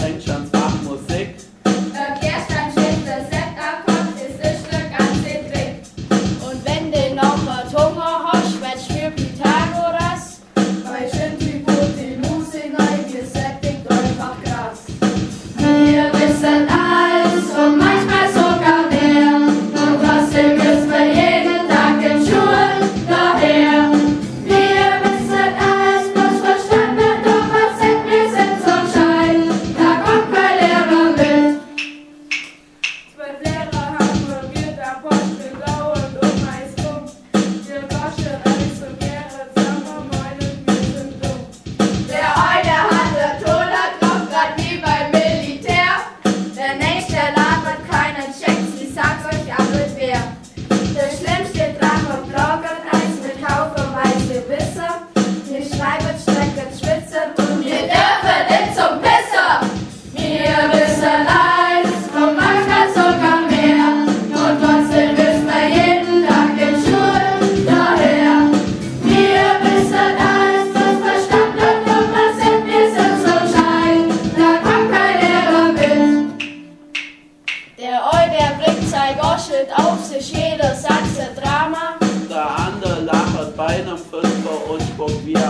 bringt schon's Fach Musik. Kehrstein steht der Sektakkord, ist das Stück an den Trick. Und wenn du noch Hunger hast, was für Pythagoras? Bei Shinty tut die Musik neu, gesättigt einfach krass. Wir wissen alles und manchmal sogar mehr. Und trotzdem müssen wir jeden Tag in Schulen daher. Wir wissen alles, bloß verstanden, doch was sind wir sind so schein. Da kommt kein Lehrer mit. 12 Lehrer haben probiert, Apostel blau und Mais rum. Wir waschen alles so gerne zusammen, meinen wir sind dumm. Der eine hatte Toller drauf, grad wie beim Militär. Der nächste labert keinen Check, ich sag's euch alles wer. Der schlimmste Drache bloggert eins mit haufenweise Wisser. Wir schreiben, strecken, schwitzen und wir dürfen nicht zum Pisser. Wir wissen alles und manchmal sogar mehr. Und trotzdem müssen wir jeden Tag in Schulen daher. Wir wissen alles, was verstanden und was sind wir sind so schein. Da kommt kein Lehrer mit. Der Eu, der bringt sein Goschelt auf sich, jeder Satz ein Drama. Der andere lacht bei einem Fünfer und spuckt wie